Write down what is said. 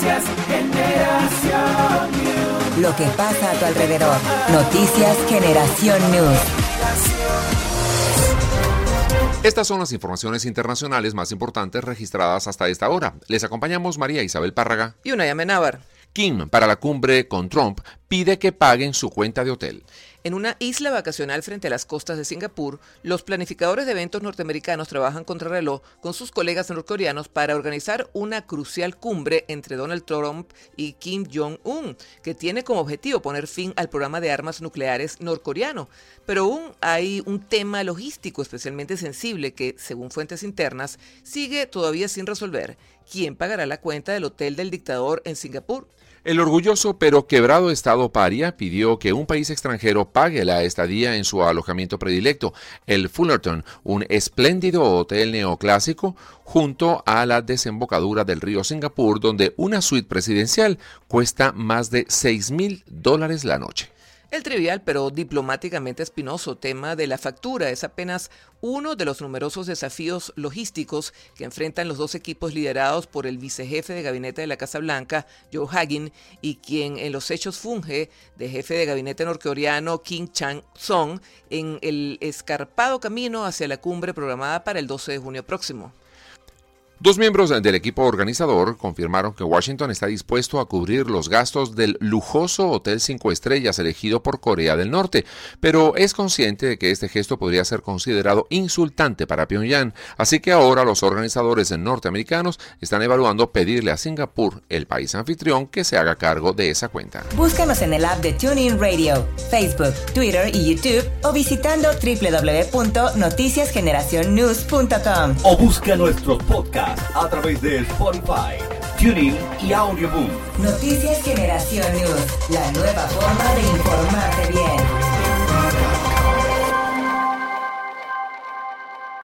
Noticias Generación News. Lo que pasa a tu alrededor. Noticias Generación News. Estas son las informaciones internacionales más importantes registradas hasta esta hora. Les acompañamos María Isabel Párraga y Unai Amenábar. Kim, para la cumbre con Trump, pide que paguen su cuenta de hotel. En una isla vacacional frente a las costas de Singapur, los planificadores de eventos norteamericanos trabajan contrarreloj con sus colegas norcoreanos para organizar una crucial cumbre entre Donald Trump y Kim Jong-un, que tiene como objetivo poner fin al programa de armas nucleares norcoreano. Pero aún hay un tema logístico especialmente sensible que, según fuentes internas, sigue todavía sin resolver. ¿Quién pagará la cuenta del hotel del dictador en Singapur? El orgulloso pero quebrado estado paria pidió que un país extranjero pague la estadía en su alojamiento predilecto, el Fullerton, un espléndido hotel neoclásico junto a la desembocadura del río Singapur, donde una suite presidencial cuesta más de $6,000 la noche. El trivial pero diplomáticamente espinoso tema de la factura es apenas uno de los numerosos desafíos logísticos que enfrentan los dos equipos liderados por el vicejefe de gabinete de la Casa Blanca, Joe Hagin, y quien en los hechos funge de jefe de gabinete norcoreano Kim Chang-song en el escarpado camino hacia la cumbre programada para el 12 de junio próximo. Dos miembros del equipo organizador confirmaron que Washington está dispuesto a cubrir los gastos del lujoso Hotel 5 Estrellas elegido por Corea del Norte, pero es consciente de que este gesto podría ser considerado insultante para Pyongyang, así que ahora los organizadores norteamericanos están evaluando pedirle a Singapur, el país anfitrión, que se haga cargo de esa cuenta. Búscanos en el app de TuneIn Radio, Facebook, Twitter y YouTube o visitando www.noticiasgeneracionnews.com. O busca nuestros podcasts a través de Spotify, TuneIn y Audioboom. Noticias Generación News, la nueva forma